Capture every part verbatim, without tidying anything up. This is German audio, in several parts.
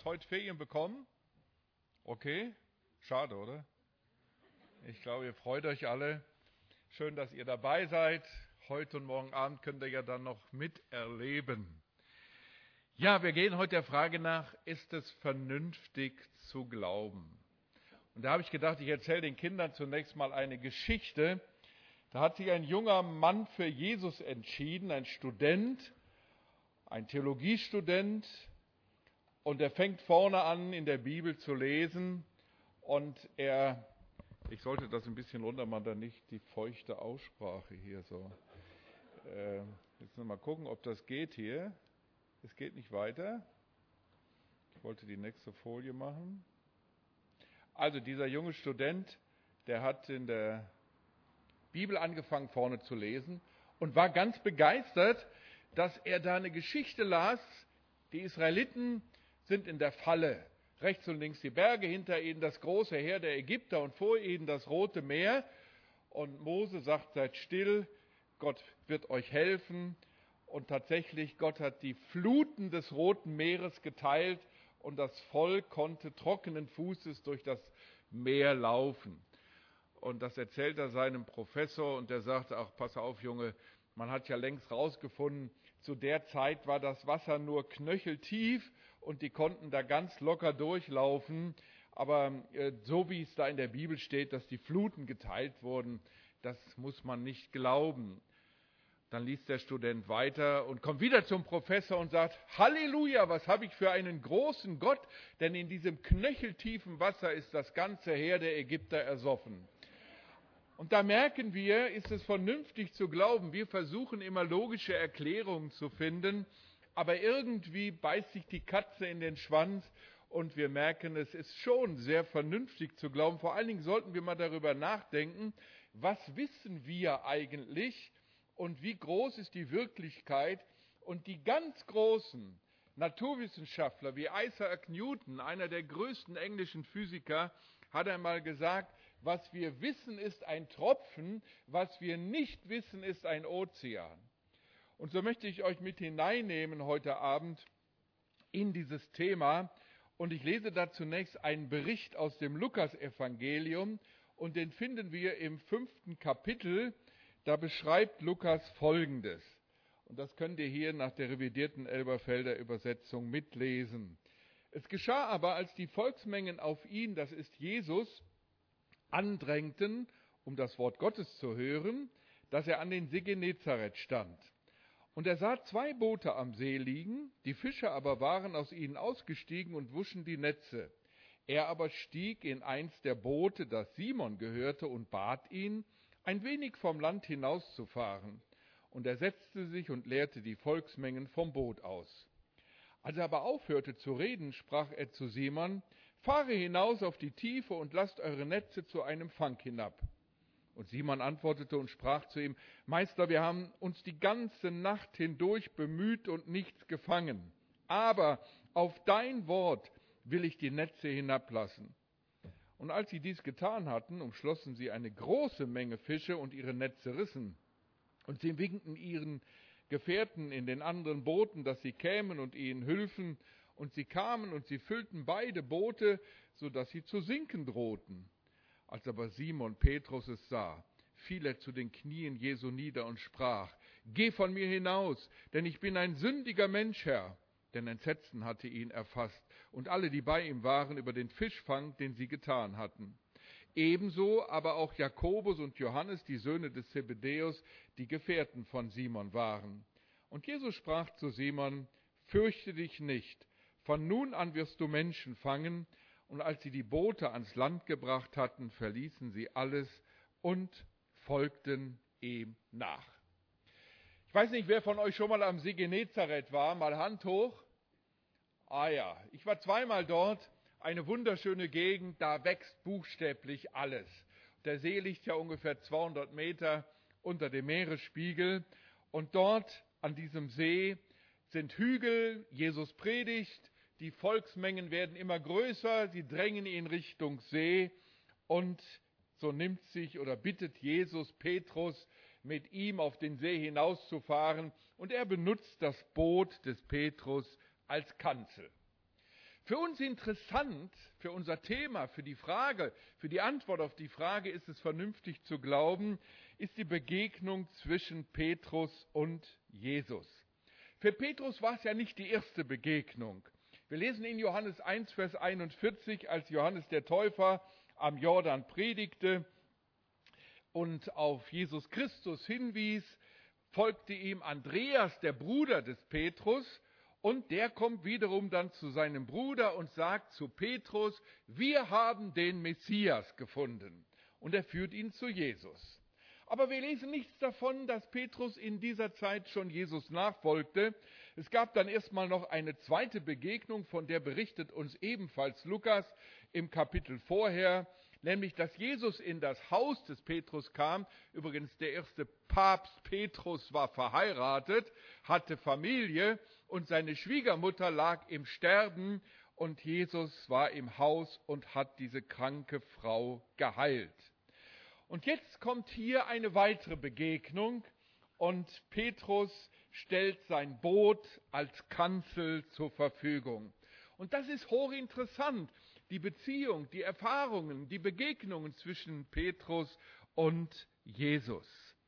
heute Ferien bekommen? Okay, schade, oder? Ich glaube, ihr freut euch alle. Schön, dass ihr dabei seid. Heute und morgen Abend könnt ihr ja dann noch miterleben. Ja, wir gehen heute der Frage nach, ist es vernünftig zu glauben? Und da habe ich gedacht, ich erzähle den Kindern zunächst mal eine Geschichte. Da hat sich ein junger Mann für Jesus entschieden, ein Student, ein Theologiestudent. Und er fängt vorne an, in der Bibel zu lesen. Und er, ich sollte das ein bisschen runter machen, dann nicht die feuchte Aussprache hier so. Äh, jetzt mal gucken, ob das geht hier. Es geht nicht weiter. Ich wollte die nächste Folie machen. Also dieser junge Student, der hat in der Bibel angefangen vorne zu lesen und war ganz begeistert, dass er da eine Geschichte las. Die Israeliten sind in der Falle. Rechts und links die Berge, hinter ihnen das große Heer der Ägypter und vor ihnen das Rote Meer. Und Mose sagt, seid still, Gott wird euch helfen. Und tatsächlich, Gott hat die Fluten des Roten Meeres geteilt und das Volk konnte trockenen Fußes durch das Meer laufen. Und das erzählt er seinem Professor und der sagte, ach, pass auf, Junge, man hat ja längst rausgefunden, zu der Zeit war das Wasser nur knöcheltief und die konnten da ganz locker durchlaufen. Aber äh, so wie es da in der Bibel steht, dass die Fluten geteilt wurden, das muss man nicht glauben. Dann liest der Student weiter und kommt wieder zum Professor und sagt, Halleluja, was habe ich für einen großen Gott, denn in diesem knöcheltiefen Wasser ist das ganze Heer der Ägypter ersoffen. Und da merken wir, ist es vernünftig zu glauben. Wir versuchen immer logische Erklärungen zu finden, aber irgendwie beißt sich die Katze in den Schwanz und wir merken, es ist schon sehr vernünftig zu glauben. Vor allen Dingen sollten wir mal darüber nachdenken, was wissen wir eigentlich und wie groß ist die Wirklichkeit. Und die ganz großen Naturwissenschaftler wie Isaac Newton, einer der größten englischen Physiker, hat einmal gesagt, was wir wissen, ist ein Tropfen, was wir nicht wissen, ist ein Ozean. Und so möchte ich euch mit hineinnehmen heute Abend in dieses Thema. Und ich lese da zunächst einen Bericht aus dem Lukasevangelium und den finden wir im fünften Kapitel. Da beschreibt Lukas Folgendes. Und das könnt ihr hier nach der revidierten Elberfelder Übersetzung mitlesen. Es geschah aber, als die Volksmengen auf ihn, das ist Jesus, andrängten, um das Wort Gottes zu hören, dass er an den See Genezareth stand. Und er sah zwei Boote am See liegen, die Fischer aber waren aus ihnen ausgestiegen und wuschen die Netze. Er aber stieg in eins der Boote, das Simon gehörte, und bat ihn, ein wenig vom Land hinauszufahren. Und er setzte sich und leerte die Volksmengen vom Boot aus. Als er aber aufhörte zu reden, sprach er zu Simon, fahre hinaus auf die Tiefe und lasst eure Netze zu einem Fang hinab. Und Simon antwortete und sprach zu ihm, Meister, wir haben uns die ganze Nacht hindurch bemüht und nichts gefangen. Aber auf dein Wort will ich die Netze hinablassen. Und als sie dies getan hatten, umschlossen sie eine große Menge Fische und ihre Netze rissen. Und sie winkten ihren Gefährten in den anderen Booten, dass sie kämen und ihnen hülfen. Und sie kamen und sie füllten beide Boote, sodass sie zu sinken drohten. Als aber Simon Petrus es sah, fiel er zu den Knien Jesu nieder und sprach, Geh von mir hinaus, denn ich bin ein sündiger Mensch, Herr. Denn Entsetzen hatte ihn erfasst und alle, die bei ihm waren, über den Fischfang, den sie getan hatten. Ebenso aber auch Jakobus und Johannes, die Söhne des Zebedäus, die Gefährten von Simon waren. Und Jesus sprach zu Simon, Fürchte dich nicht, von nun an wirst du Menschen fangen. Und als sie die Boote ans Land gebracht hatten, verließen sie alles und folgten ihm nach. Ich weiß nicht, wer von euch schon mal am See Genezareth war, mal Hand hoch. Ah ja, ich war zweimal dort, eine wunderschöne Gegend, da wächst buchstäblich alles. Der See liegt ja ungefähr zweihundert Meter unter dem Meeresspiegel und dort an diesem See sind Hügel, Jesus predigt, die Volksmengen werden immer größer, sie drängen in Richtung See und so nimmt sich oder bittet Jesus Petrus, mit ihm auf den See hinauszufahren und er benutzt das Boot des Petrus als Kanzel. Für uns interessant, für unser Thema, für die Frage, für die Antwort auf die Frage, ist es vernünftig zu glauben, ist die Begegnung zwischen Petrus und Jesus. Für Petrus war es ja nicht die erste Begegnung. Wir lesen in Johannes eins, Vers einundvierzig, als Johannes der Täufer am Jordan predigte und auf Jesus Christus hinwies, folgte ihm Andreas, der Bruder des Petrus, und der kommt wiederum dann zu seinem Bruder und sagt zu Petrus, wir haben den Messias gefunden. Und er führt ihn zu Jesus. Aber wir lesen nichts davon, dass Petrus in dieser Zeit schon Jesus nachfolgte. Es gab dann erstmal noch eine zweite Begegnung, von der berichtet uns ebenfalls Lukas im Kapitel vorher, nämlich dass Jesus in das Haus des Petrus kam. Übrigens, der erste Papst Petrus war verheiratet, hatte Familie und seine Schwiegermutter lag im Sterben und Jesus war im Haus und hat diese kranke Frau geheilt. Und jetzt kommt hier eine weitere Begegnung und Petrus stellt sein Boot als Kanzel zur Verfügung. Und das ist hochinteressant, die Beziehung, die Erfahrungen, die Begegnungen zwischen Petrus und Jesus.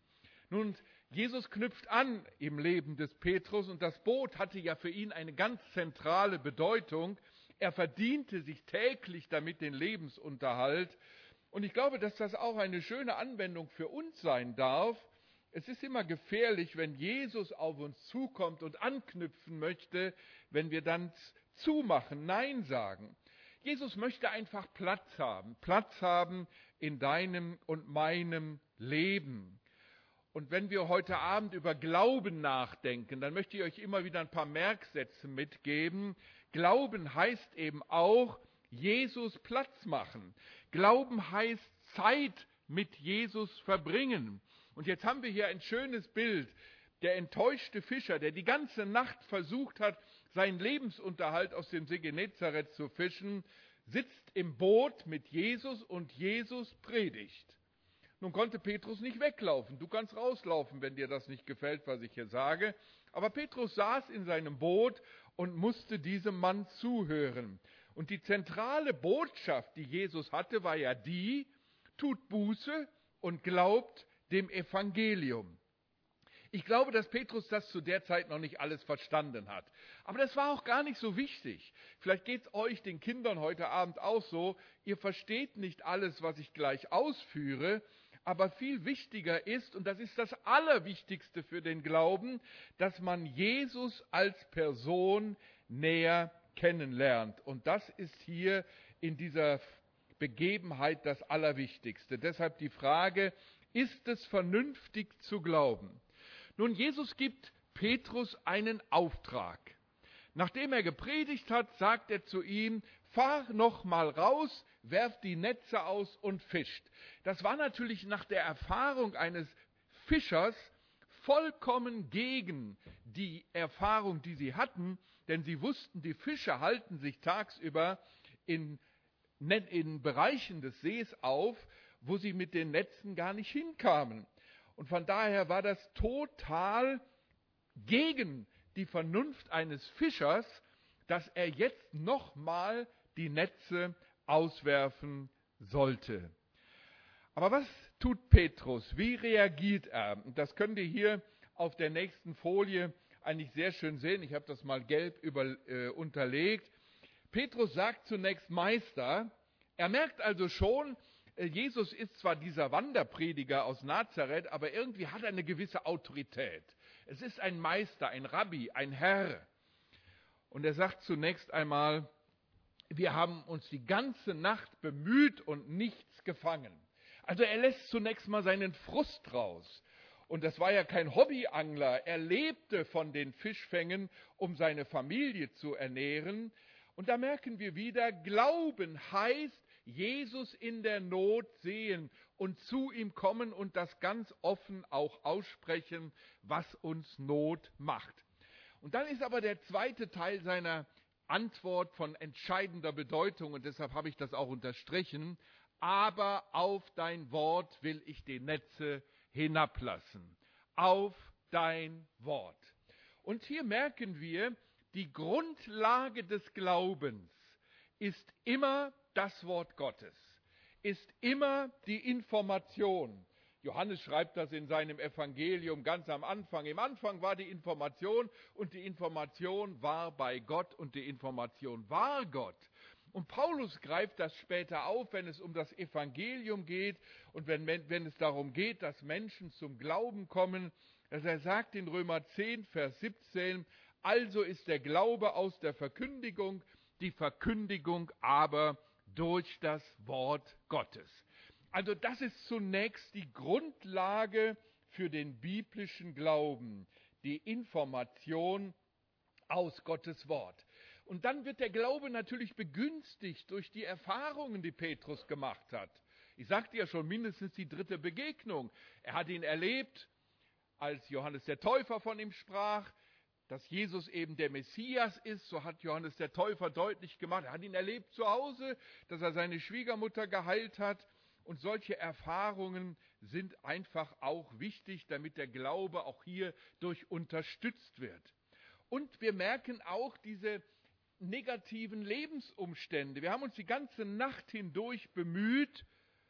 Nun, Jesus knüpft an im Leben des Petrus und das Boot hatte ja für ihn eine ganz zentrale Bedeutung. Er verdiente sich täglich damit den Lebensunterhalt. Und ich glaube, dass das auch eine schöne Anwendung für uns sein darf. Es ist immer gefährlich, wenn Jesus auf uns zukommt und anknüpfen möchte, wenn wir dann zumachen, Nein sagen. Jesus möchte einfach Platz haben, Platz haben in deinem und meinem Leben. Und wenn wir heute Abend über Glauben nachdenken, dann möchte ich euch immer wieder ein paar Merksätze mitgeben. Glauben heißt eben auch, Jesus Platz machen. Glauben heißt Zeit mit Jesus verbringen. Und jetzt haben wir hier ein schönes Bild. Der enttäuschte Fischer, der die ganze Nacht versucht hat, seinen Lebensunterhalt aus dem See Genezareth zu fischen, sitzt im Boot mit Jesus und Jesus predigt. Nun konnte Petrus nicht weglaufen. Du kannst rauslaufen, wenn dir das nicht gefällt, was ich hier sage. Aber Petrus saß in seinem Boot und musste diesem Mann zuhören. Und die zentrale Botschaft, die Jesus hatte, war ja die, tut Buße und glaubt dem Evangelium. Ich glaube, dass Petrus das zu der Zeit noch nicht alles verstanden hat. Aber das war auch gar nicht so wichtig. Vielleicht geht es euch, den Kindern, heute Abend auch so. Ihr versteht nicht alles, was ich gleich ausführe. Aber viel wichtiger ist, und das ist das Allerwichtigste für den Glauben, dass man Jesus als Person näher kennenlernt. Und das ist hier in dieser Begebenheit das Allerwichtigste. Deshalb die Frage, ist es vernünftig zu glauben? Nun, Jesus gibt Petrus einen Auftrag. Nachdem er gepredigt hat, sagt er zu ihm, fahr noch mal raus, werf die Netze aus und fischt. Das war natürlich nach der Erfahrung eines Fischers vollkommen gegen die Erfahrung, die sie hatten, denn sie wussten, die Fische halten sich tagsüber in, in Bereichen des Sees auf, wo sie mit den Netzen gar nicht hinkamen. Und von daher war das total gegen die Vernunft eines Fischers, dass er jetzt nochmal die Netze auswerfen sollte. Aber was tut Petrus? Wie reagiert er? Das könnt ihr hier auf der nächsten Folie eigentlich sehr schön sehen. Ich habe das mal gelb über, äh, unterlegt. Petrus sagt zunächst Meister. Er merkt also schon, Jesus ist zwar dieser Wanderprediger aus Nazareth, aber irgendwie hat er eine gewisse Autorität. Es ist ein Meister, ein Rabbi, ein Herr. Und er sagt zunächst einmal, wir haben uns die ganze Nacht bemüht und nichts gefangen. Also er lässt zunächst mal seinen Frust raus. Und das war ja kein Hobbyangler. Er lebte von den Fischfängen, um seine Familie zu ernähren. Und da merken wir wieder, Glauben heißt, Jesus in der Not sehen und zu ihm kommen und das ganz offen auch aussprechen, was uns Not macht. Und dann ist aber der zweite Teil seiner Antwort von entscheidender Bedeutung und deshalb habe ich das auch unterstrichen. Aber auf dein Wort will ich die Netze hinablassen. Auf dein Wort. Und hier merken wir, die Grundlage des Glaubens ist immer das Wort Gottes, ist immer die Information. Johannes schreibt das in seinem Evangelium ganz am Anfang. Im Anfang war die Information und die Information war bei Gott und die Information war Gott. Und Paulus greift das später auf, wenn es um das Evangelium geht und wenn, wenn es darum geht, dass Menschen zum Glauben kommen. Dass er sagt in Römer zehn, Vers siebzehn, also ist der Glaube aus der Verkündigung, die Verkündigung aber durch das Wort Gottes. Also das ist zunächst die Grundlage für den biblischen Glauben, die Information aus Gottes Wort. Und dann wird der Glaube natürlich begünstigt durch die Erfahrungen, die Petrus gemacht hat. Ich sagte ja schon, mindestens die dritte Begegnung. Er hat ihn erlebt, als Johannes der Täufer von ihm sprach, dass Jesus eben der Messias ist, so hat Johannes der Täufer deutlich gemacht. Er hat ihn erlebt zu Hause, dass er seine Schwiegermutter geheilt hat. Und solche Erfahrungen sind einfach auch wichtig, damit der Glaube auch hier durch unterstützt wird. Und wir merken auch diese negativen Lebensumstände. Wir haben uns die ganze Nacht hindurch bemüht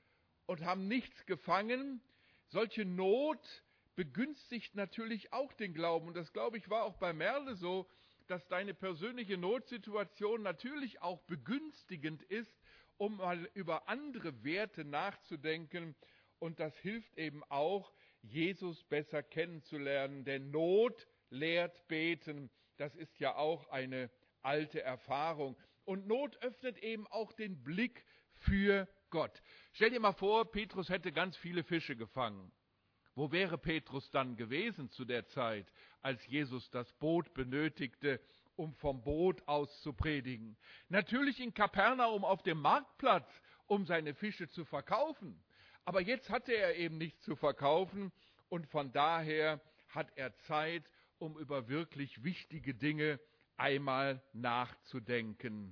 und haben nichts gefangen. Solche Not begünstigt natürlich auch den Glauben. Und das, glaube ich, war auch bei Merle so, dass deine persönliche Notsituation natürlich auch begünstigend ist, um mal über andere Werte nachzudenken. Und das hilft eben auch, Jesus besser kennenzulernen. Denn Not lehrt beten. Das ist ja auch eine alte Erfahrung. Und Not öffnet eben auch den Blick für Gott. Stell dir mal vor, Petrus hätte ganz viele Fische gefangen. Wo wäre Petrus dann gewesen zu der Zeit, als Jesus das Boot benötigte, um vom Boot aus zu predigen? Natürlich in Kapernaum auf dem Marktplatz, um seine Fische zu verkaufen. Aber jetzt hatte er eben nichts zu verkaufen und von daher hat er Zeit, um über wirklich wichtige Dinge einmal nachzudenken.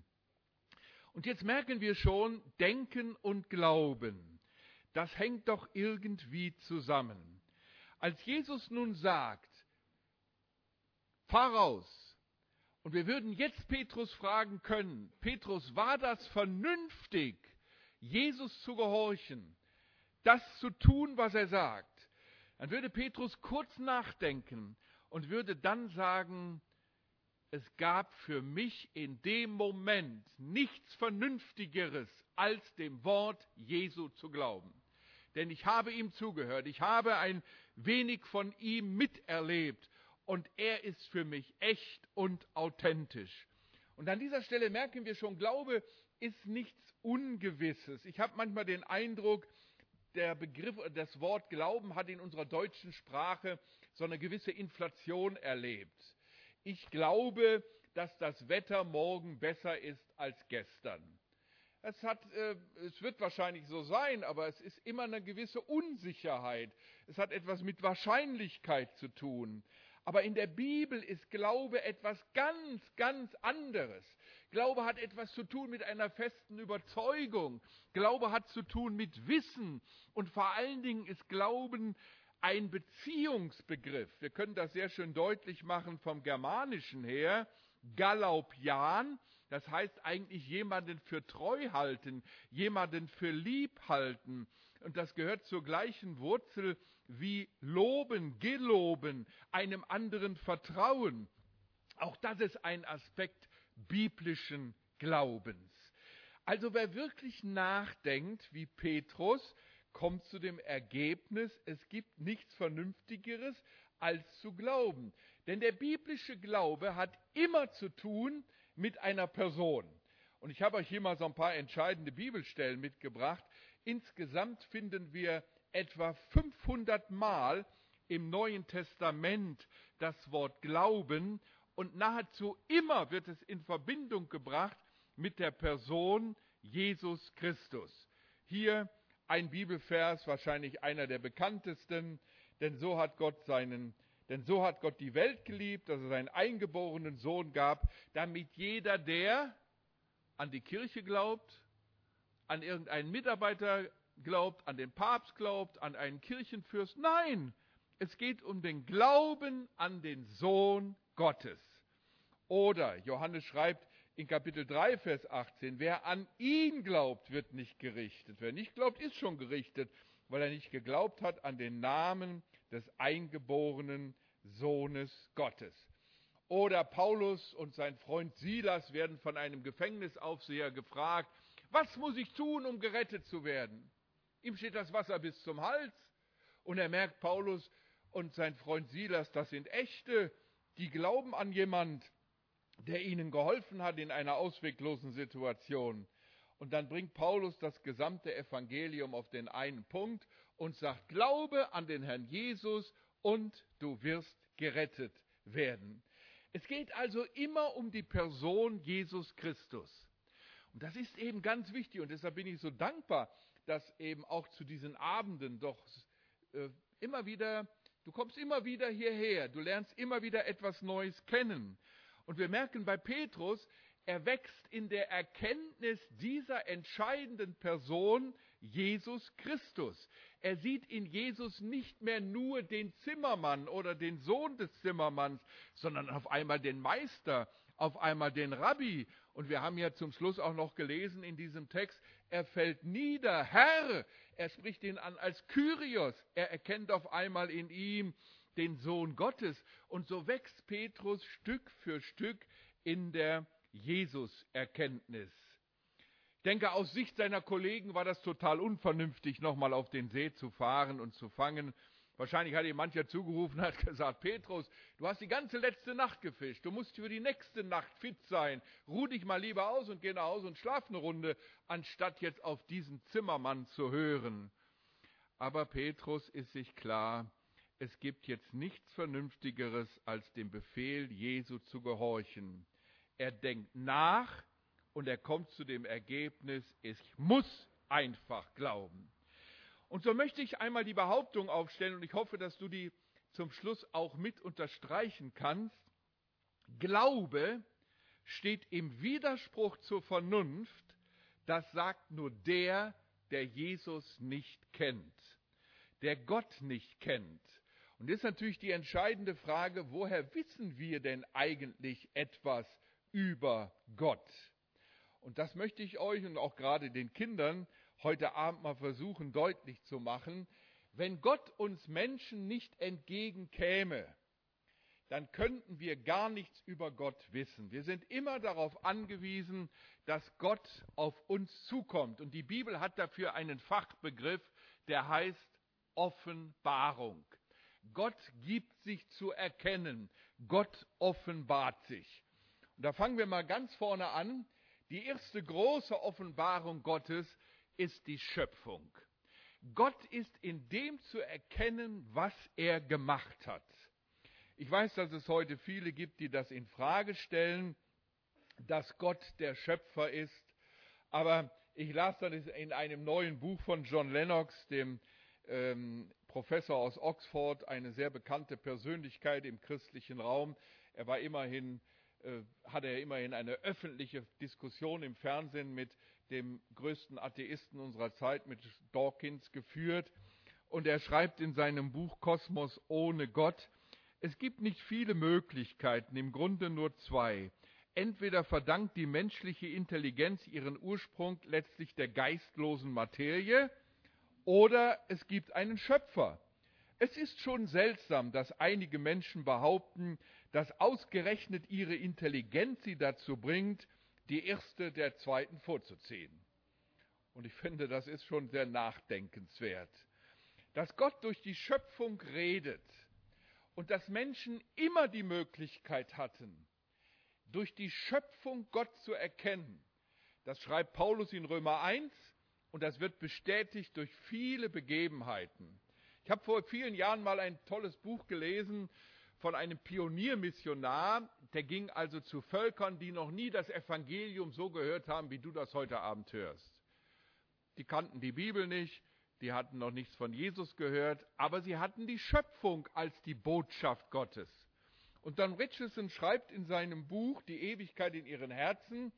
Und jetzt merken wir schon, Denken und Glauben, das hängt doch irgendwie zusammen. Als Jesus nun sagt, fahr raus, und wir würden jetzt Petrus fragen können, Petrus, war das vernünftig, Jesus zu gehorchen, das zu tun, was er sagt? Dann würde Petrus kurz nachdenken und würde dann sagen, es gab für mich in dem Moment nichts Vernünftigeres, als dem Wort Jesu zu glauben. Denn ich habe ihm zugehört, ich habe ein wenig von ihm miterlebt und er ist für mich echt und authentisch. Und an dieser Stelle merken wir schon, Glaube ist nichts Ungewisses. Ich habe manchmal den Eindruck, der Begriff, das Wort Glauben hat in unserer deutschen Sprache so eine gewisse Inflation erlebt. Ich glaube, dass das Wetter morgen besser ist als gestern. Es, hat, äh, es wird wahrscheinlich so sein, aber es ist immer eine gewisse Unsicherheit. Es hat etwas mit Wahrscheinlichkeit zu tun. Aber in der Bibel ist Glaube etwas ganz, ganz anderes. Glaube hat etwas zu tun mit einer festen Überzeugung. Glaube hat zu tun mit Wissen. Und vor allen Dingen ist Glauben ein Beziehungsbegriff. Wir können das sehr schön deutlich machen vom Germanischen her. Galaupian, das heißt eigentlich jemanden für treu halten, jemanden für lieb halten. Und das gehört zur gleichen Wurzel wie loben, geloben, einem anderen vertrauen. Auch das ist ein Aspekt biblischen Glaubens. Also wer wirklich nachdenkt, wie Petrus, kommt zu dem Ergebnis, es gibt nichts Vernünftigeres, als zu glauben. Denn der biblische Glaube hat immer zu tun mit einer Person. Und ich habe euch hier mal so ein paar entscheidende Bibelstellen mitgebracht. Insgesamt finden wir etwa fünfhundert Mal im Neuen Testament das Wort Glauben und nahezu immer wird es in Verbindung gebracht mit der Person Jesus Christus. Hier ein Bibelvers, wahrscheinlich einer der bekanntesten, denn so hat Gott seinen, denn so hat Gott die Welt geliebt, dass er seinen eingeborenen Sohn gab, damit jeder, der an die Kirche glaubt, an irgendeinen Mitarbeiter glaubt, an den Papst glaubt, an einen Kirchenfürst. Nein, es geht um den Glauben an den Sohn Gottes. Oder Johannes schreibt in Kapitel drei, Vers achtzehn, wer an ihn glaubt, wird nicht gerichtet. Wer nicht glaubt, ist schon gerichtet, weil er nicht geglaubt hat an den Namen des eingeborenen Sohnes Gottes. Oder Paulus und sein Freund Silas werden von einem Gefängnisaufseher gefragt, was muss ich tun, um gerettet zu werden? Ihm steht das Wasser bis zum Hals. Und er merkt, Paulus und sein Freund Silas, das sind Echte, die glauben an jemand, der ihnen geholfen hat in einer ausweglosen Situation. Und dann bringt Paulus das gesamte Evangelium auf den einen Punkt und sagt, glaube an den Herrn Jesus und du wirst gerettet werden. Es geht also immer um die Person Jesus Christus. Und das ist eben ganz wichtig und deshalb bin ich so dankbar, dass eben auch zu diesen Abenden doch äh, immer wieder, du kommst immer wieder hierher, du lernst immer wieder etwas Neues kennen. Und wir merken bei Petrus, er wächst in der Erkenntnis dieser entscheidenden Person, Jesus Christus. Er sieht in Jesus nicht mehr nur den Zimmermann oder den Sohn des Zimmermanns, sondern auf einmal den Meister, auf einmal den Rabbi. Und wir haben ja zum Schluss auch noch gelesen in diesem Text, er fällt nieder, Herr, er spricht ihn an als Kyrios. Er erkennt auf einmal in ihm den Sohn Gottes. Und so wächst Petrus Stück für Stück in der Jesus-Erkenntnis. Ich denke, aus Sicht seiner Kollegen war das total unvernünftig, nochmal auf den See zu fahren und zu fangen. Wahrscheinlich hat ihm mancher zugerufen und hat gesagt, Petrus, du hast die ganze letzte Nacht gefischt, du musst für die nächste Nacht fit sein. Ruh dich mal lieber aus und geh nach Hause und schlaf eine Runde, anstatt jetzt auf diesen Zimmermann zu hören. Aber Petrus ist sich klar, es gibt jetzt nichts Vernünftigeres, als dem Befehl Jesu zu gehorchen. Er denkt nach und er kommt zu dem Ergebnis, ich muss einfach glauben. Und so möchte ich einmal die Behauptung aufstellen und ich hoffe, dass du die zum Schluss auch mit unterstreichen kannst. Glaube steht im Widerspruch zur Vernunft, das sagt nur der, der Jesus nicht kennt, der Gott nicht kennt. Und das ist natürlich die entscheidende Frage, woher wissen wir denn eigentlich etwas über Gott? Und das möchte ich euch und auch gerade den Kindern heute Abend mal versuchen deutlich zu machen. Wenn Gott uns Menschen nicht entgegenkäme, dann könnten wir gar nichts über Gott wissen. Wir sind immer darauf angewiesen, dass Gott auf uns zukommt. Und die Bibel hat dafür einen Fachbegriff, der heißt Offenbarung. Gott gibt sich zu erkennen. Gott offenbart sich. Und da fangen wir mal ganz vorne an. Die erste große Offenbarung Gottes ist die Schöpfung. Gott ist in dem zu erkennen, was er gemacht hat. Ich weiß, dass es heute viele gibt, die das in Frage stellen, dass Gott der Schöpfer ist. Aber ich las das in einem neuen Buch von John Lennox, dem ähm, Professor aus Oxford, eine sehr bekannte Persönlichkeit im christlichen Raum. Er war immerhin, äh, hatte er immerhin eine öffentliche Diskussion im Fernsehen mit dem größten Atheisten unserer Zeit, mit Dawkins, geführt. Und er schreibt in seinem Buch Kosmos ohne Gott, es gibt nicht viele Möglichkeiten, im Grunde nur zwei. Entweder verdankt die menschliche Intelligenz ihren Ursprung letztlich der geistlosen Materie, oder es gibt einen Schöpfer. Es ist schon seltsam, dass einige Menschen behaupten, dass ausgerechnet ihre Intelligenz sie dazu bringt, die erste der zweiten vorzuziehen. Und ich finde, das ist schon sehr nachdenkenswert. Dass Gott durch die Schöpfung redet und dass Menschen immer die Möglichkeit hatten, durch die Schöpfung Gott zu erkennen, das schreibt Paulus in Römer eins und das wird bestätigt durch viele Begebenheiten. Ich habe vor vielen Jahren mal ein tolles Buch gelesen von einem Pioniermissionar, der ging also zu Völkern, die noch nie das Evangelium so gehört haben, wie du das heute Abend hörst. Die kannten die Bibel nicht, die hatten noch nichts von Jesus gehört, aber sie hatten die Schöpfung als die Botschaft Gottes. Und Don Richardson schreibt in seinem Buch Die Ewigkeit in ihren Herzen,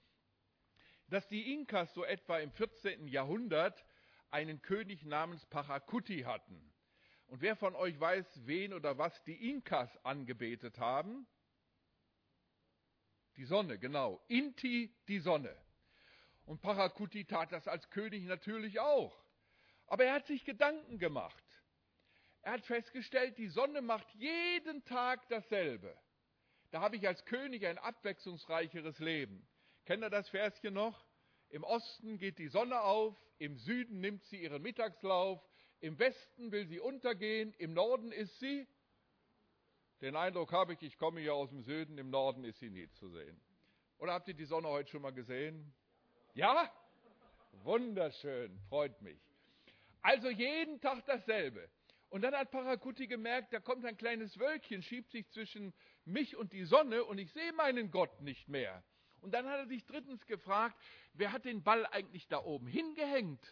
dass die Inkas so etwa im vierzehnten Jahrhundert einen König namens Pachacuti hatten. Und wer von euch weiß, wen oder was die Inkas angebetet haben? Die Sonne, genau. Inti, die Sonne. Und Parakuti tat das als König natürlich auch. Aber er hat sich Gedanken gemacht. Er hat festgestellt, die Sonne macht jeden Tag dasselbe. Da habe ich als König ein abwechslungsreicheres Leben. Kennt ihr das Verschen noch? Im Osten geht die Sonne auf, im Süden nimmt sie ihren Mittagslauf, im Westen will sie untergehen, im Norden ist sie. Den Eindruck habe ich, ich komme hier aus dem Süden, im Norden ist sie nie zu sehen. Oder habt ihr die Sonne heute schon mal gesehen? Ja? Wunderschön, freut mich. Also jeden Tag dasselbe. Und dann hat Parakuti gemerkt, da kommt ein kleines Wölkchen, schiebt sich zwischen mich und die Sonne und ich sehe meinen Gott nicht mehr. Und dann hat er sich drittens gefragt, wer hat den Ball eigentlich da oben hingehängt?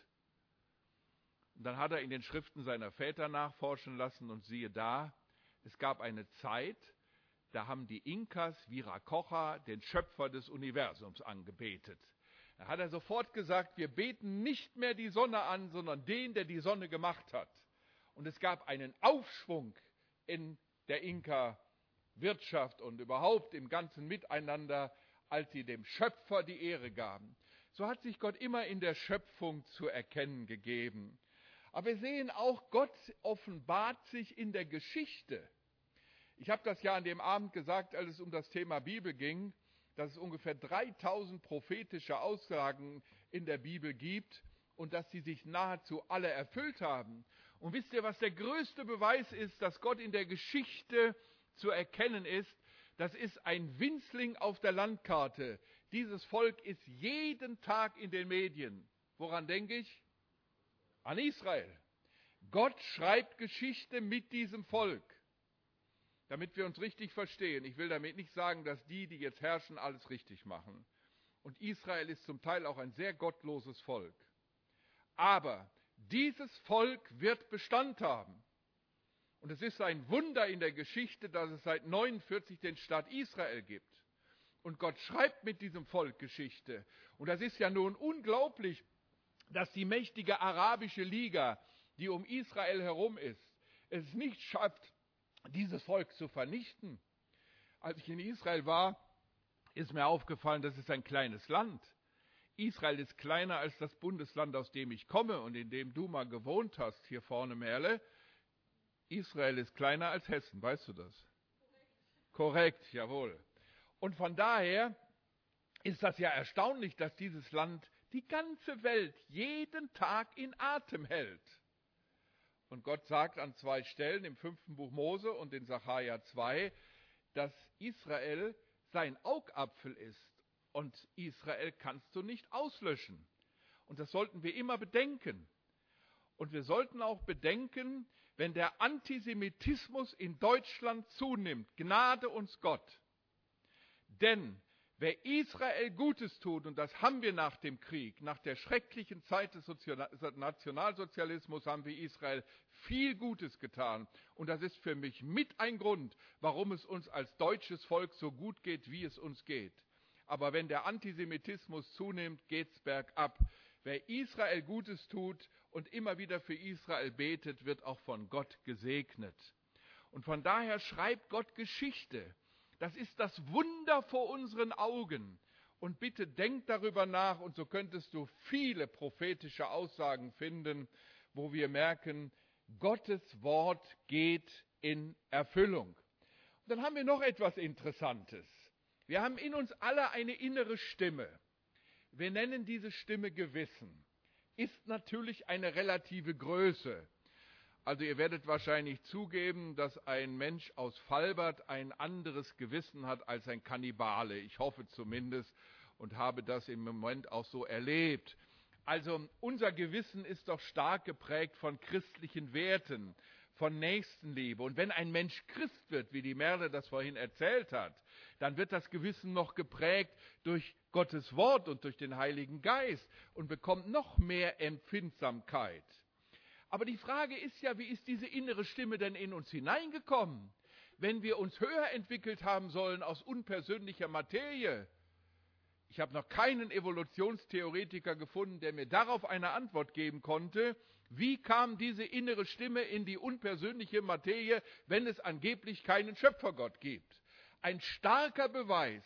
Und dann hat er in den Schriften seiner Väter nachforschen lassen und siehe da, es gab eine Zeit, da haben die Inkas Viracocha den Schöpfer des Universums angebetet. Da hat er sofort gesagt, wir beten nicht mehr die Sonne an, sondern den, der die Sonne gemacht hat. Und es gab einen Aufschwung in der Inka-Wirtschaft und überhaupt im ganzen Miteinander, als sie dem Schöpfer die Ehre gaben. So hat sich Gott immer in der Schöpfung zu erkennen gegeben. Aber wir sehen auch, Gott offenbart sich in der Geschichte. Ich habe das ja an dem Abend gesagt, als es um das Thema Bibel ging, dass es ungefähr dreitausend prophetische Aussagen in der Bibel gibt und dass sie sich nahezu alle erfüllt haben. Und wisst ihr, was der größte Beweis ist, dass Gott in der Geschichte zu erkennen ist? Das ist ein Winzling auf der Landkarte. Dieses Volk ist jeden Tag in den Medien. Woran denke ich? An Israel. Gott schreibt Geschichte mit diesem Volk. Damit wir uns richtig verstehen. Ich will damit nicht sagen, dass die, die jetzt herrschen, alles richtig machen. Und Israel ist zum Teil auch ein sehr gottloses Volk. Aber dieses Volk wird Bestand haben. Und es ist ein Wunder in der Geschichte, dass es seit neunundvierzig den Staat Israel gibt. Und Gott schreibt mit diesem Volk Geschichte. Und das ist ja nun unglaublich, dass die mächtige arabische Liga, die um Israel herum ist, es nicht schafft, dieses Volk zu vernichten. Als ich in Israel war, ist mir aufgefallen, das ist ein kleines Land. Israel ist kleiner als das Bundesland, aus dem ich komme und in dem du mal gewohnt hast, hier vorne Merle. Israel ist kleiner als Hessen, weißt du das? Korrekt, Korrekt, jawohl. Und von daher ist das ja erstaunlich, dass dieses Land die ganze Welt jeden Tag in Atem hält. Und Gott sagt an zwei Stellen, im fünften Buch Mose und in Sacharja zwei, dass Israel sein Augapfel ist. Und Israel kannst du nicht auslöschen. Und das sollten wir immer bedenken. Und wir sollten auch bedenken, wenn der Antisemitismus in Deutschland zunimmt, gnade uns Gott. Denn wer Israel Gutes tut, und das haben wir nach dem Krieg, nach der schrecklichen Zeit des Nationalsozialismus, haben wir Israel viel Gutes getan. Und das ist für mich mit ein Grund, warum es uns als deutsches Volk so gut geht, wie es uns geht. Aber wenn der Antisemitismus zunimmt, geht's bergab. Wer Israel Gutes tut und immer wieder für Israel betet, wird auch von Gott gesegnet. Und von daher schreibt Gott Geschichte. Das ist das Wunder vor unseren Augen. Und bitte denk darüber nach, und so könntest du viele prophetische Aussagen finden, wo wir merken, Gottes Wort geht in Erfüllung. Und dann haben wir noch etwas Interessantes. Wir haben in uns alle eine innere Stimme. Wir nennen diese Stimme Gewissen. Ist natürlich eine relative Größe. Also ihr werdet wahrscheinlich zugeben, dass ein Mensch aus Valbert ein anderes Gewissen hat als ein Kannibale. Ich hoffe zumindest und habe das im Moment auch so erlebt. Also unser Gewissen ist doch stark geprägt von christlichen Werten, von Nächstenliebe. Und wenn ein Mensch Christ wird, wie die Merle das vorhin erzählt hat, dann wird das Gewissen noch geprägt durch Gottes Wort und durch den Heiligen Geist und bekommt noch mehr Empfindsamkeit. Aber die Frage ist ja, wie ist diese innere Stimme denn in uns hineingekommen? Wenn wir uns höher entwickelt haben sollen aus unpersönlicher Materie. Ich habe noch keinen Evolutionstheoretiker gefunden, der mir darauf eine Antwort geben konnte. Wie kam diese innere Stimme in die unpersönliche Materie, wenn es angeblich keinen Schöpfergott gibt? Ein starker Beweis,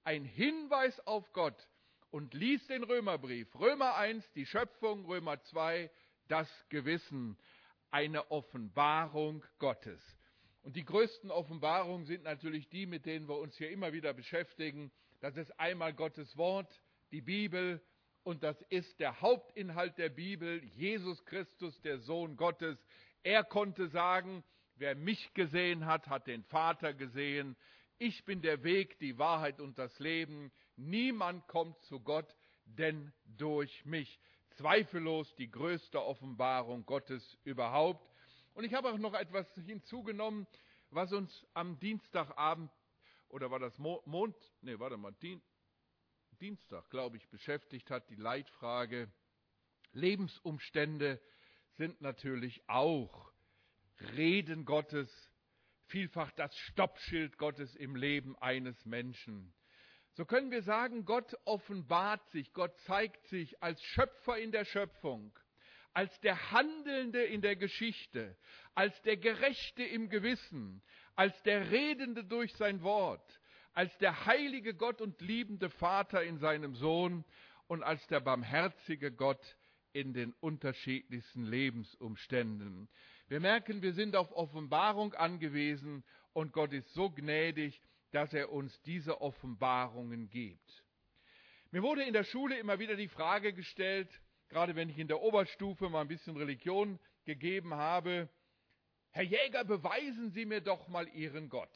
ein Hinweis auf Gott und liest den Römerbrief. Römer eins, die Schöpfung, Römer zwei, das Gewissen, eine Offenbarung Gottes. Und die größten Offenbarungen sind natürlich die, mit denen wir uns hier immer wieder beschäftigen. Das ist einmal Gottes Wort, die Bibel, und das ist der Hauptinhalt der Bibel, Jesus Christus, der Sohn Gottes. Er konnte sagen, wer mich gesehen hat, hat den Vater gesehen. Ich bin der Weg, die Wahrheit und das Leben. Niemand kommt zu Gott, denn durch mich. Zweifellos die größte Offenbarung Gottes überhaupt. Und ich habe auch noch etwas hinzugenommen, was uns am Dienstagabend, oder war das Mo- Mond, nee, warte mal, Dien, Dienstag, glaube ich, beschäftigt hat, die Leitfrage. Lebensumstände sind natürlich auch Reden Gottes, vielfach das Stoppschild Gottes im Leben eines Menschen. So können wir sagen, Gott offenbart sich, Gott zeigt sich als Schöpfer in der Schöpfung, als der Handelnde in der Geschichte, als der Gerechte im Gewissen, als der Redende durch sein Wort, als der heilige Gott und liebende Vater in seinem Sohn und als der barmherzige Gott in den unterschiedlichsten Lebensumständen. Wir merken, wir sind auf Offenbarung angewiesen und Gott ist so gnädig, dass er uns diese Offenbarungen gibt. Mir wurde in der Schule immer wieder die Frage gestellt, gerade wenn ich in der Oberstufe mal ein bisschen Religion gegeben habe, Herr Jäger, beweisen Sie mir doch mal Ihren Gott.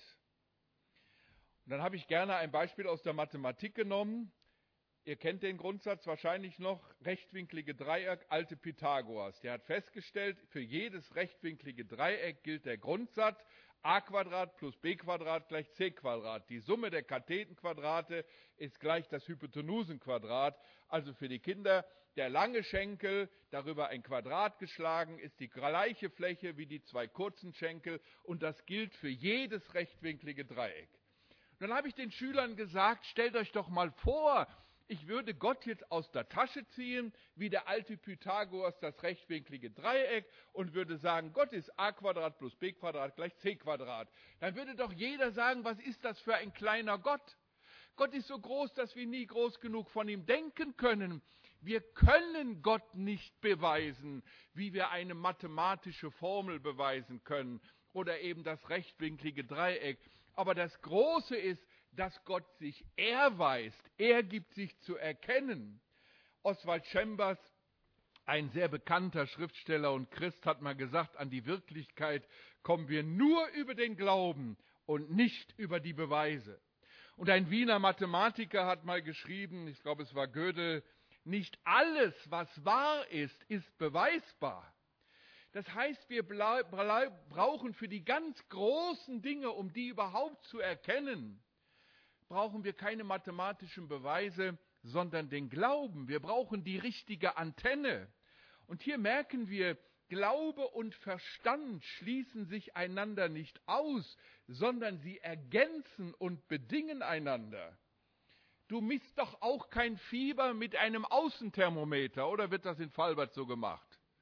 Und dann habe ich gerne ein Beispiel aus der Mathematik genommen. Ihr kennt den Grundsatz wahrscheinlich noch, rechtwinklige Dreieck, alte Pythagoras. Der hat festgestellt, für jedes rechtwinklige Dreieck gilt der Grundsatz, a Quadrat plus b Quadrat gleich c Quadrat. Die Summe der Kathetenquadrate ist gleich das Hypotenusenquadrat. Also für die Kinder, der lange Schenkel, darüber ein Quadrat geschlagen, ist die gleiche Fläche wie die zwei kurzen Schenkel. Und das gilt für jedes rechtwinklige Dreieck. Dann habe ich den Schülern gesagt, stellt euch doch mal vor, ich würde Gott jetzt aus der Tasche ziehen, wie der alte Pythagoras das rechtwinklige Dreieck und würde sagen, Gott ist a Quadrat plus b Quadrat gleich c Quadrat. Dann würde doch jeder sagen, was ist das für ein kleiner Gott? Gott ist so groß, dass wir nie groß genug von ihm denken können. Wir können Gott nicht beweisen, wie wir eine mathematische Formel beweisen können oder eben das rechtwinklige Dreieck. Aber das Große ist, dass Gott sich erweist. Er gibt sich zu erkennen. Oswald Chambers, ein sehr bekannter Schriftsteller und Christ, hat mal gesagt, an die Wirklichkeit kommen wir nur über den Glauben und nicht über die Beweise. Und ein Wiener Mathematiker hat mal geschrieben, ich glaube es war Gödel, nicht alles, was wahr ist, ist beweisbar. Das heißt, wir brauchen für die ganz großen Dinge, um die überhaupt zu erkennen, brauchen wir keine mathematischen Beweise, sondern den Glauben. Wir brauchen die richtige Antenne. Und hier merken wir, Glaube und Verstand schließen sich einander nicht aus, sondern sie ergänzen und bedingen einander. Du misst doch auch kein Fieber mit einem Außenthermometer, oder wird das in Valbert so gemacht?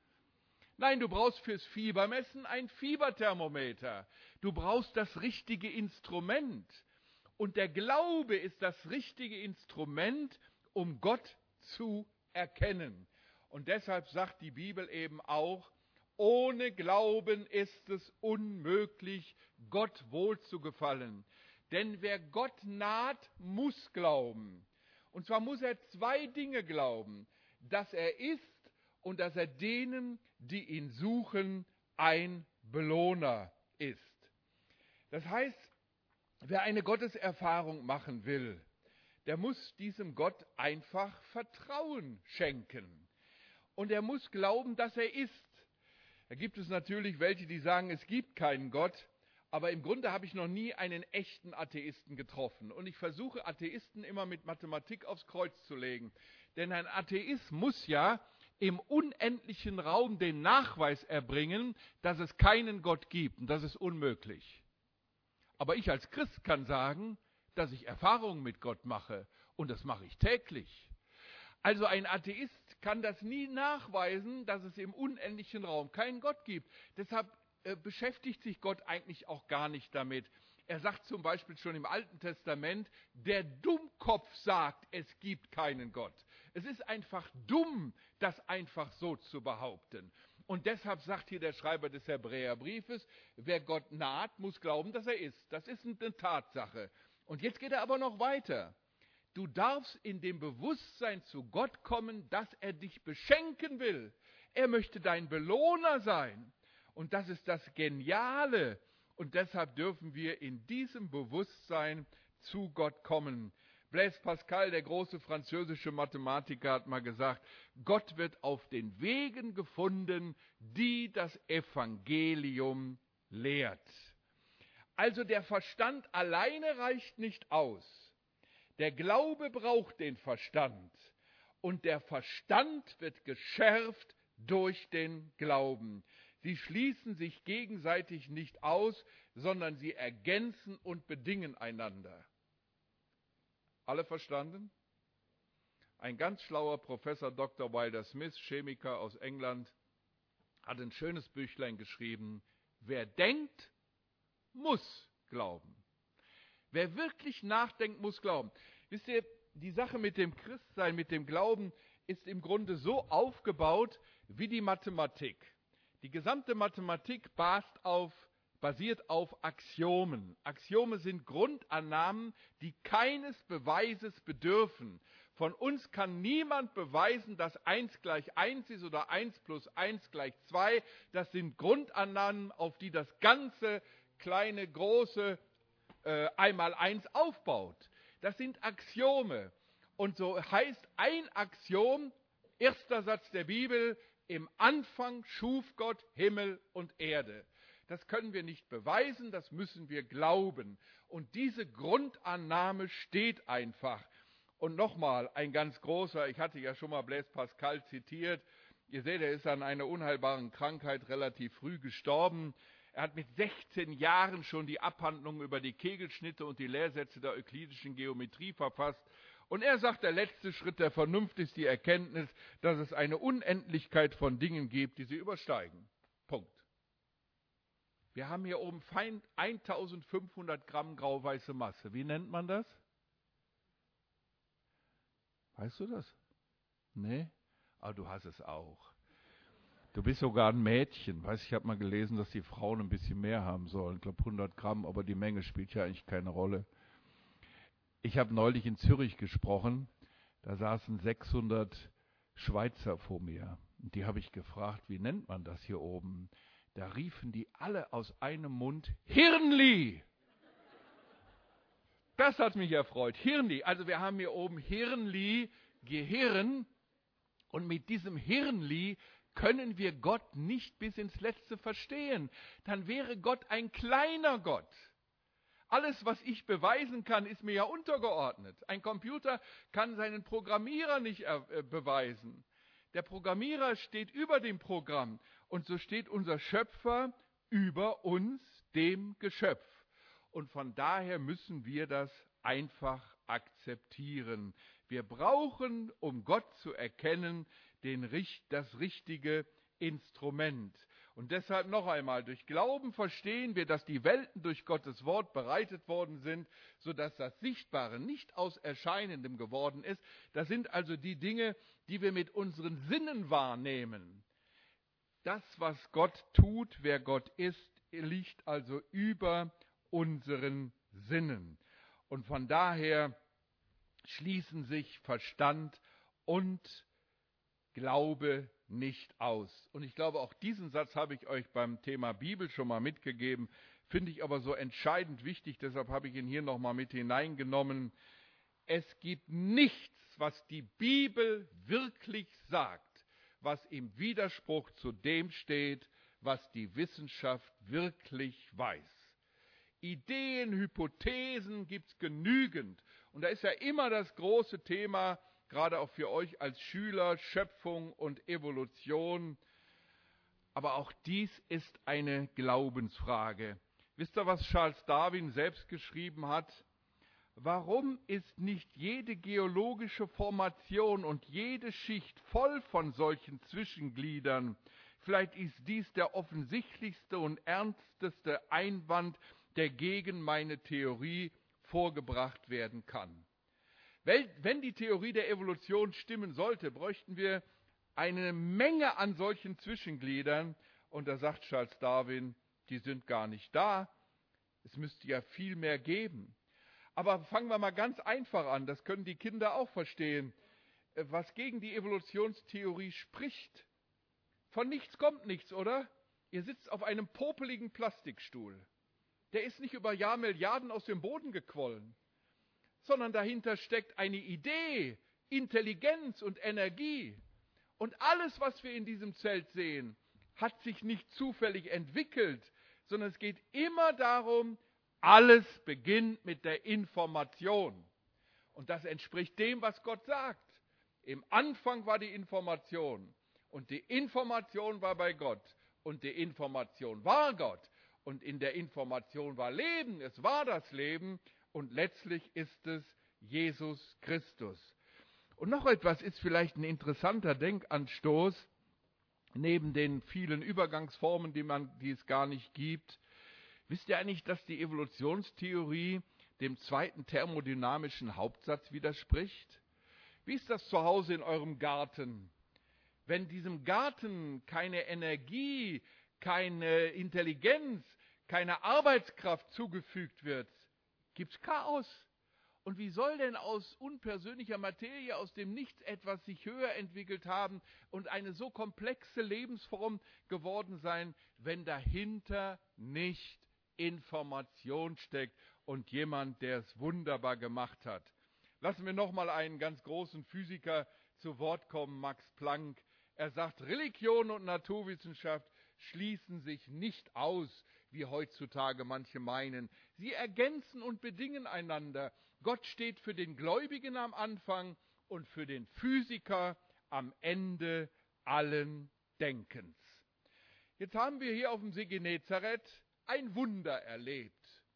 Nein, du brauchst fürs Fiebermessen ein Fieberthermometer. Du brauchst das richtige Instrument. Und der Glaube ist das richtige Instrument, um Gott zu erkennen. Und deshalb sagt die Bibel eben auch, ohne Glauben ist es unmöglich, Gott wohlzugefallen. Denn wer Gott naht, muss glauben. Und zwar muss er zwei Dinge glauben, dass er ist und dass er denen, die ihn suchen, ein Belohner ist. Das heißt, wer eine Gotteserfahrung machen will, der muss diesem Gott einfach Vertrauen schenken. Und er muss glauben, dass er ist. Da gibt es natürlich welche, die sagen, es gibt keinen Gott. Aber im Grunde habe ich noch nie einen echten Atheisten getroffen. Und ich versuche, Atheisten immer mit Mathematik aufs Kreuz zu legen. Denn ein Atheist muss ja im unendlichen Raum den Nachweis erbringen, dass es keinen Gott gibt. Und das ist unmöglich. Aber ich als Christ kann sagen, dass ich Erfahrungen mit Gott mache. Und das mache ich täglich. Also ein Atheist kann das nie nachweisen, dass es im unendlichen Raum keinen Gott gibt. Deshalb äh, beschäftigt sich Gott eigentlich auch gar nicht damit. Er sagt zum Beispiel schon im Alten Testament, der Dummkopf sagt, es gibt keinen Gott. Es ist einfach dumm, das einfach so zu behaupten. Und deshalb sagt hier der Schreiber des Hebräerbriefes, wer Gott naht, muss glauben, dass er ist. Das ist eine Tatsache. Und jetzt geht er aber noch weiter. Du darfst in dem Bewusstsein zu Gott kommen, dass er dich beschenken will. Er möchte dein Belohner sein. Und das ist das Geniale. Und deshalb dürfen wir in diesem Bewusstsein zu Gott kommen. Blaise Pascal, der große französische Mathematiker, hat mal gesagt, Gott wird auf den Wegen gefunden, die das Evangelium lehrt. Also der Verstand alleine reicht nicht aus. Der Glaube braucht den Verstand. Und der Verstand wird geschärft durch den Glauben. Sie schließen sich gegenseitig nicht aus, sondern sie ergänzen und bedingen einander. Alle verstanden? Ein ganz schlauer Professor Doktor Wilder Smith, Chemiker aus England, hat ein schönes Büchlein geschrieben. Wer denkt, muss glauben. Wer wirklich nachdenkt, muss glauben. Wisst ihr, die Sache mit dem Christsein, mit dem Glauben ist im Grunde so aufgebaut wie die Mathematik. Die gesamte Mathematik basiert auf, basiert auf Axiomen. Axiome sind Grundannahmen, die keines Beweises bedürfen. Von uns kann niemand beweisen, dass eins gleich eins ist oder eins plus eins gleich zwei. Das sind Grundannahmen, auf die das ganze kleine, große äh, einmal eins aufbaut. Das sind Axiome. Und so heißt ein Axiom, erster Satz der Bibel, im Anfang schuf Gott Himmel und Erde. Das können wir nicht beweisen, das müssen wir glauben. Und diese Grundannahme steht einfach. Und nochmal, ein ganz großer, ich hatte ja schon mal Blaise Pascal zitiert, ihr seht, er ist an einer unheilbaren Krankheit relativ früh gestorben. Er hat mit sechzehn Jahren schon die Abhandlung über die Kegelschnitte und die Lehrsätze der euklidischen Geometrie verfasst. Und er sagt, der letzte Schritt der Vernunft ist die Erkenntnis, dass es eine Unendlichkeit von Dingen gibt, die sie übersteigen. Punkt. Wir haben hier oben fein eintausendfünfhundert Gramm grau-weiße Masse. Wie nennt man das? Weißt du das? Nee? Aber du hast es auch. Du bist sogar ein Mädchen. Weißt, ich habe mal gelesen, dass die Frauen ein bisschen mehr haben sollen. Ich glaube hundert Gramm, aber die Menge spielt ja eigentlich keine Rolle. Ich habe neulich in Zürich gesprochen. Da saßen sechshundert Schweizer vor mir. Und die habe ich gefragt, wie nennt man das hier oben? Da riefen die alle aus einem Mund, Hirnli! Das hat mich erfreut. Hirnli. Also wir haben hier oben Hirnli, Gehirn. Und mit diesem Hirnli können wir Gott nicht bis ins Letzte verstehen. Dann wäre Gott ein kleiner Gott. Alles, was ich beweisen kann, ist mir ja untergeordnet. Ein Computer kann seinen Programmierer nicht äh, beweisen. Der Programmierer steht über dem Programm. Und so steht unser Schöpfer über uns, dem Geschöpf. Und von daher müssen wir das einfach akzeptieren. Wir brauchen, um Gott zu erkennen, den, das richtige Instrument. Und deshalb noch einmal, durch Glauben verstehen wir, dass die Welten durch Gottes Wort bereitet worden sind, sodass das Sichtbare nicht aus Erscheinendem geworden ist. Das sind also die Dinge, die wir mit unseren Sinnen wahrnehmen. Das, was Gott tut, wer Gott ist, liegt also über unseren Sinnen. Und von daher schließen sich Verstand und Glaube nicht aus. Und ich glaube, auch diesen Satz habe ich euch beim Thema Bibel schon mal mitgegeben, finde ich aber so entscheidend wichtig, deshalb habe ich ihn hier nochmal mit hineingenommen. Es gibt nichts, was die Bibel wirklich sagt, was im Widerspruch zu dem steht, was die Wissenschaft wirklich weiß. Ideen, Hypothesen gibt es genügend. Und da ist ja immer das große Thema, gerade auch für euch als Schüler, Schöpfung und Evolution. Aber auch dies ist eine Glaubensfrage. Wisst ihr, was Charles Darwin selbst geschrieben hat? Warum ist nicht jede geologische Formation und jede Schicht voll von solchen Zwischengliedern? Vielleicht ist dies der offensichtlichste und ernsteste Einwand, der gegen meine Theorie vorgebracht werden kann. Wenn die Theorie der Evolution stimmen sollte, bräuchten wir eine Menge an solchen Zwischengliedern. Und da sagt Charles Darwin, die sind gar nicht da. Es müsste ja viel mehr geben. Aber fangen wir mal ganz einfach an, das können die Kinder auch verstehen, was gegen die Evolutionstheorie spricht. Von nichts kommt nichts, oder? Ihr sitzt auf einem popeligen Plastikstuhl. Der ist nicht über Jahrmilliarden aus dem Boden gequollen, sondern dahinter steckt eine Idee, Intelligenz und Energie. Und alles, was wir in diesem Zelt sehen, hat sich nicht zufällig entwickelt, sondern es geht immer darum, alles beginnt mit der Information. Und das entspricht dem, was Gott sagt. Im Anfang war die Information. Und die Information war bei Gott. Und die Information war Gott. Und in der Information war Leben. Es war das Leben. Und letztlich ist es Jesus Christus. Und noch etwas ist vielleicht ein interessanter Denkanstoß, neben den vielen Übergangsformen, die, man, die es gar nicht gibt. Wisst ihr eigentlich, dass die Evolutionstheorie dem zweiten thermodynamischen Hauptsatz widerspricht? Wie ist das zu Hause in eurem Garten? Wenn diesem Garten keine Energie, keine Intelligenz, keine Arbeitskraft zugefügt wird, gibt es Chaos. Und wie soll denn aus unpersönlicher Materie, aus dem Nichts etwas sich höher entwickelt haben und eine so komplexe Lebensform geworden sein, wenn dahinter nicht Information steckt und jemand, der es wunderbar gemacht hat? Lassen wir nochmal einen ganz großen Physiker zu Wort kommen, Max Planck. Er sagt, Religion und Naturwissenschaft schließen sich nicht aus, wie heutzutage manche meinen. Sie ergänzen und bedingen einander. Gott steht für den Gläubigen am Anfang und für den Physiker am Ende allen Denkens. Jetzt haben wir hier auf dem See Genezareth ein Wunder erlebt.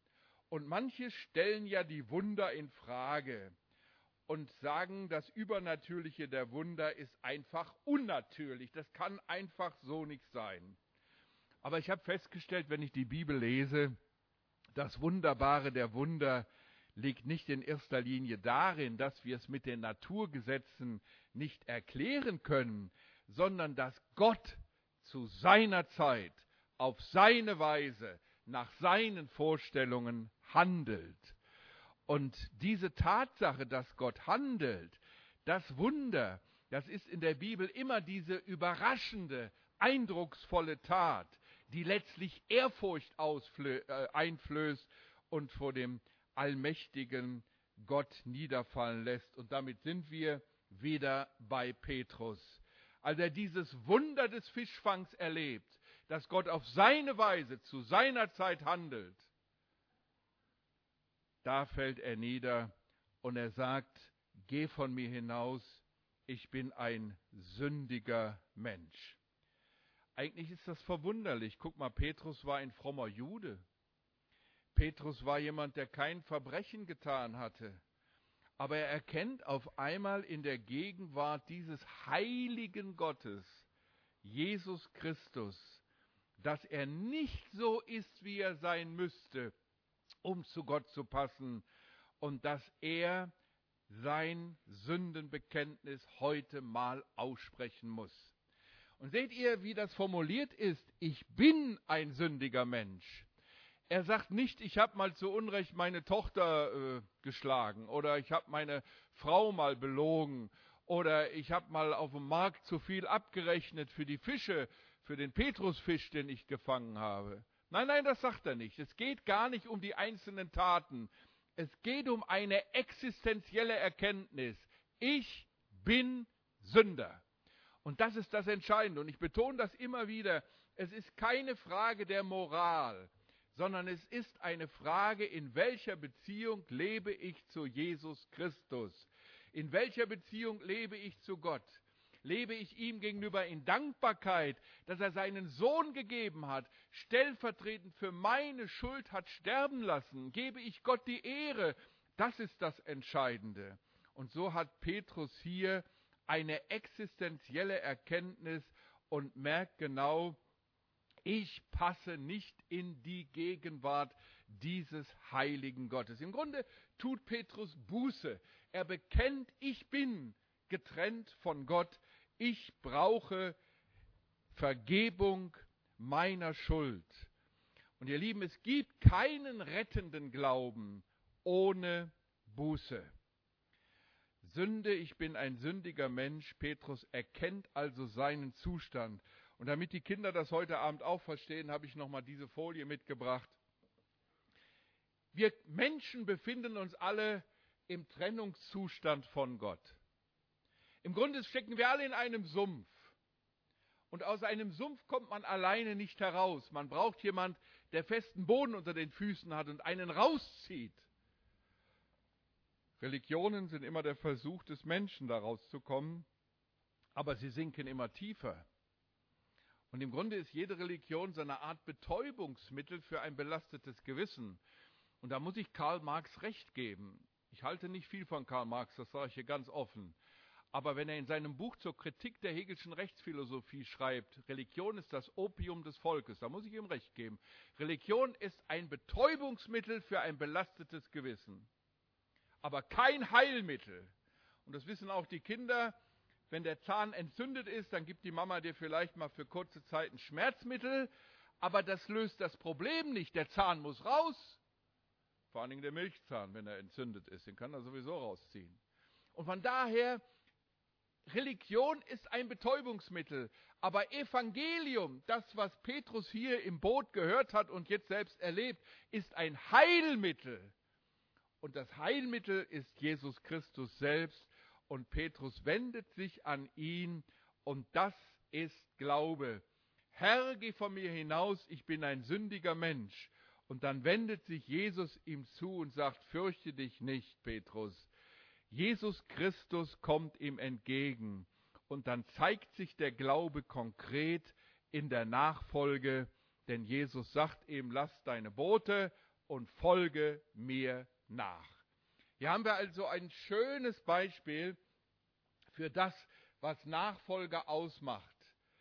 Und manche stellen ja die Wunder in Frage und sagen, das Übernatürliche der Wunder ist einfach unnatürlich. Das kann einfach so nicht sein. Aber ich habe festgestellt, wenn ich die Bibel lese, das Wunderbare der Wunder liegt nicht in erster Linie darin, dass wir es mit den Naturgesetzen nicht erklären können, sondern dass Gott zu seiner Zeit, auf seine Weise, nach seinen Vorstellungen handelt. Und diese Tatsache, dass Gott handelt, das Wunder, das ist in der Bibel immer diese überraschende, eindrucksvolle Tat, die letztlich Ehrfurcht ausflö- äh, einflößt und vor dem allmächtigen Gott niederfallen lässt. Und damit sind wir wieder bei Petrus. Als er dieses Wunder des Fischfangs erlebt, dass Gott auf seine Weise zu seiner Zeit handelt, da fällt er nieder und er sagt, geh von mir hinaus, ich bin ein sündiger Mensch. Eigentlich ist das verwunderlich. Guck mal, Petrus war ein frommer Jude. Petrus war jemand, der kein Verbrechen getan hatte. Aber er erkennt auf einmal in der Gegenwart dieses heiligen Gottes, Jesus Christus, dass er nicht so ist, wie er sein müsste, um zu Gott zu passen, und dass er sein Sündenbekenntnis heute mal aussprechen muss. Und seht ihr, wie das formuliert ist? Ich bin ein sündiger Mensch. Er sagt nicht, ich habe mal zu Unrecht meine Tochter äh, geschlagen oder ich habe meine Frau mal belogen oder ich habe mal auf dem Markt zu viel abgerechnet für die Fische, für den Petrusfisch, den ich gefangen habe. Nein, nein, das sagt er nicht. Es geht gar nicht um die einzelnen Taten. Es geht um eine existenzielle Erkenntnis. Ich bin Sünder. Und das ist das Entscheidende. Und ich betone das immer wieder. Es ist keine Frage der Moral, sondern es ist eine Frage, in welcher Beziehung lebe ich zu Jesus Christus? In welcher Beziehung lebe ich zu Gott? Lebe ich ihm gegenüber in Dankbarkeit, dass er seinen Sohn gegeben hat, stellvertretend für meine Schuld hat sterben lassen? Gebe ich Gott die Ehre? Das ist das Entscheidende. Und so hat Petrus hier eine existenzielle Erkenntnis und merkt genau, ich passe nicht in die Gegenwart dieses heiligen Gottes. Im Grunde tut Petrus Buße. Er bekennt, ich bin getrennt von Gott. Ich brauche Vergebung meiner Schuld. Und ihr Lieben, es gibt keinen rettenden Glauben ohne Buße. Sünde, ich bin ein sündiger Mensch. Petrus erkennt also seinen Zustand. Und damit die Kinder das heute Abend auch verstehen, habe ich nochmal diese Folie mitgebracht. Wir Menschen befinden uns alle im Trennungszustand von Gott. Im Grunde stecken wir alle in einem Sumpf. Und aus einem Sumpf kommt man alleine nicht heraus. Man braucht jemand, der festen Boden unter den Füßen hat und einen rauszieht. Religionen sind immer der Versuch des Menschen, da rauszukommen, aber sie sinken immer tiefer. Und im Grunde ist jede Religion so eine Art Betäubungsmittel für ein belastetes Gewissen. Und da muss ich Karl Marx recht geben. Ich halte nicht viel von Karl Marx, das sage ich hier ganz offen. Aber wenn er in seinem Buch zur Kritik der Hegelschen Rechtsphilosophie schreibt, Religion ist das Opium des Volkes, da muss ich ihm recht geben. Religion ist ein Betäubungsmittel für ein belastetes Gewissen, aber kein Heilmittel. Und das wissen auch die Kinder. Wenn der Zahn entzündet ist, dann gibt die Mama dir vielleicht mal für kurze Zeit ein Schmerzmittel, aber das löst das Problem nicht. Der Zahn muss raus. Vor allen Dingen der Milchzahn, wenn er entzündet ist, den kann er sowieso rausziehen. Und von daher, Religion ist ein Betäubungsmittel, aber Evangelium, das, was Petrus hier im Boot gehört hat und jetzt selbst erlebt, ist ein Heilmittel. Und das Heilmittel ist Jesus Christus selbst. Und Petrus wendet sich an ihn und das ist Glaube. Herr, geh von mir hinaus, ich bin ein sündiger Mensch. Und dann wendet sich Jesus ihm zu und sagt, fürchte dich nicht, Petrus. Jesus Christus kommt ihm entgegen. Und dann zeigt sich der Glaube konkret in der Nachfolge, denn Jesus sagt ihm, lass deine Boote und folge mir nach. Hier haben wir also ein schönes Beispiel für das, was Nachfolge ausmacht.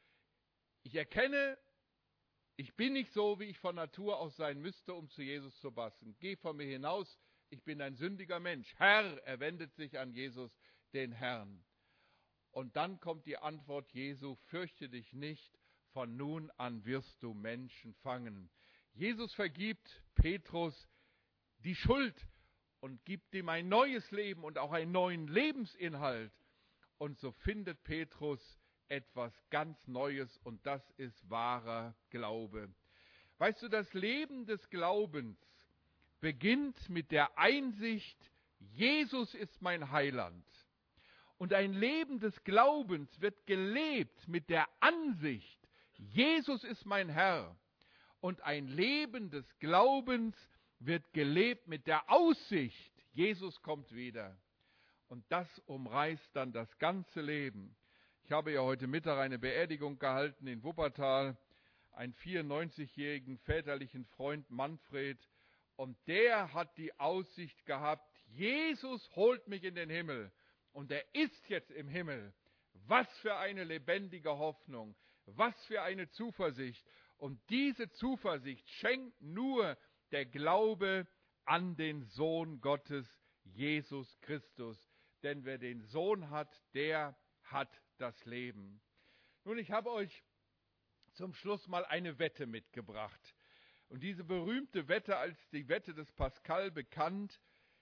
Ich erkenne, ich bin nicht so, wie ich von Natur aus sein müsste, um zu Jesus zu passen. Geh von mir hinaus, ich bin ein sündiger Mensch. Herr, er wendet sich an Jesus, den Herrn. Und dann kommt die Antwort Jesu, fürchte dich nicht, von nun an wirst du Menschen fangen. Jesus vergibt Petrus die Schuld und gibt ihm ein neues Leben und auch einen neuen Lebensinhalt. Und so findet Petrus etwas ganz Neues und das ist wahrer Glaube. Weißt du, das Leben des Glaubens beginnt mit der Einsicht, Jesus ist mein Heiland. Und ein Leben des Glaubens wird gelebt mit der Ansicht, Jesus ist mein Herr. Und ein Leben des Glaubens wird gelebt mit der Aussicht, Jesus kommt wieder. Und das umreißt dann das ganze Leben. Ich habe ja heute Mittag eine Beerdigung gehalten in Wuppertal, einen vierundneunzigjährigen väterlichen Freund Manfred. Und der hat die Aussicht gehabt, Jesus holt mich in den Himmel. Und er ist jetzt im Himmel. Was für eine lebendige Hoffnung, was für eine Zuversicht. Und diese Zuversicht schenkt nur der Glaube an den Sohn Gottes, Jesus Christus. Denn wer den Sohn hat, der hat das Leben. Nun, ich habe euch zum Schluss mal eine Wette mitgebracht. Und diese berühmte Wette als die Wette des Pascal bekannt.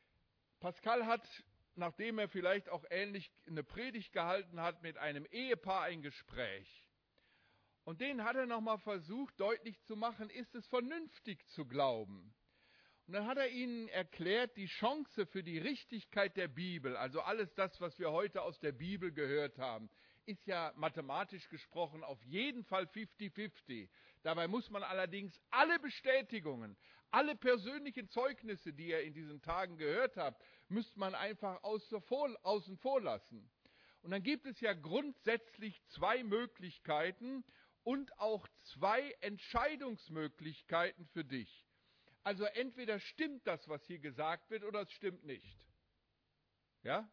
Pascal hat, nachdem er vielleicht auch ähnlich eine Predigt gehalten hat, mit einem Ehepaar ein Gespräch. Und den hat er nochmal versucht deutlich zu machen, ist es vernünftig zu glauben? Und dann hat er ihnen erklärt, die Chance für die Richtigkeit der Bibel, also alles das, was wir heute aus der Bibel gehört haben, ist ja mathematisch gesprochen auf jeden Fall fünfzig fünfzig. Dabei muss man allerdings alle Bestätigungen, alle persönlichen Zeugnisse, die ihr in diesen Tagen gehört habt, müsste man einfach außen vor lassen. Und dann gibt es ja grundsätzlich zwei Möglichkeiten und auch zwei Entscheidungsmöglichkeiten für dich. Also entweder stimmt das, was hier gesagt wird, oder es stimmt nicht. Ja?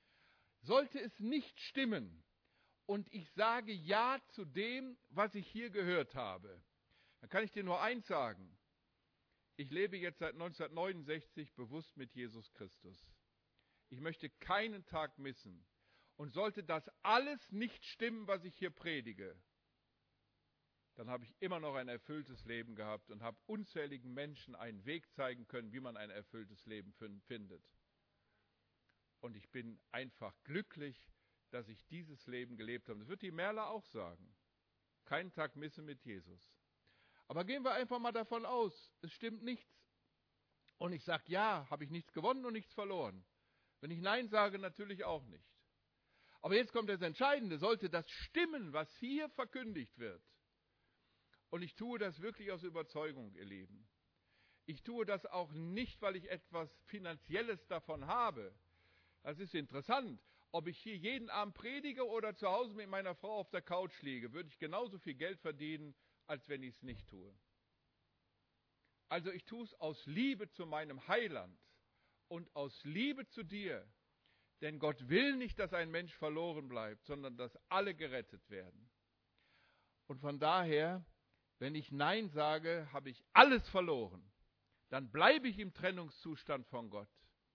Sollte es nicht stimmen und ich sage Ja zu dem, was ich hier gehört habe, dann kann ich dir nur eins sagen. Ich lebe jetzt seit neunzehnhundertneunundsechzig bewusst mit Jesus Christus. Ich möchte keinen Tag missen. Und sollte das alles nicht stimmen, was ich hier predige, dann habe ich immer noch ein erfülltes Leben gehabt und habe unzähligen Menschen einen Weg zeigen können, wie man ein erfülltes Leben findet. Und ich bin einfach glücklich, dass ich dieses Leben gelebt habe. Das wird die Merle auch sagen. Keinen Tag missen mit Jesus. Aber gehen wir einfach mal davon aus, es stimmt nichts. Und ich sage, ja, habe ich nichts gewonnen und nichts verloren. Wenn ich Nein sage, natürlich auch nicht. Aber jetzt kommt das Entscheidende, sollte das stimmen, was hier verkündigt wird. Und ich tue das wirklich aus Überzeugung, ihr Lieben. Ich tue das auch nicht, weil ich etwas Finanzielles davon habe. Das ist interessant. Ob ich hier jeden Abend predige oder zu Hause mit meiner Frau auf der Couch liege, würde ich genauso viel Geld verdienen, als wenn ich es nicht tue. Also ich tue es aus Liebe zu meinem Heiland und aus Liebe zu dir. Denn Gott will nicht, dass ein Mensch verloren bleibt, sondern dass alle gerettet werden. Und von daher, wenn ich Nein sage, habe ich alles verloren. Dann bleibe ich im Trennungszustand von Gott.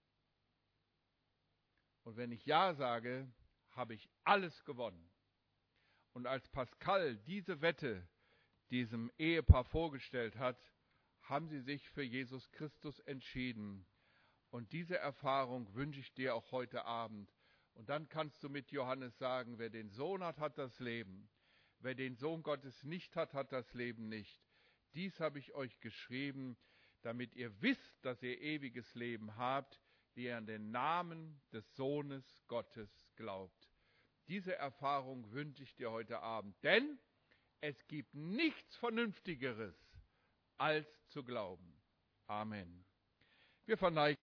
Und wenn ich Ja sage, habe ich alles gewonnen. Und als Pascal diese Wette diesem Ehepaar vorgestellt hat, haben sie sich für Jesus Christus entschieden. Und diese Erfahrung wünsche ich dir auch heute Abend. Und dann kannst du mit Johannes sagen, wer den Sohn hat, hat das Leben. Wer den Sohn Gottes nicht hat, hat das Leben nicht. Dies habe ich euch geschrieben, damit ihr wisst, dass ihr ewiges Leben habt, die ihr an den Namen des Sohnes Gottes glaubt. Diese Erfahrung wünsche ich dir heute Abend, denn es gibt nichts Vernünftigeres, als zu glauben. Amen. Wir verneigen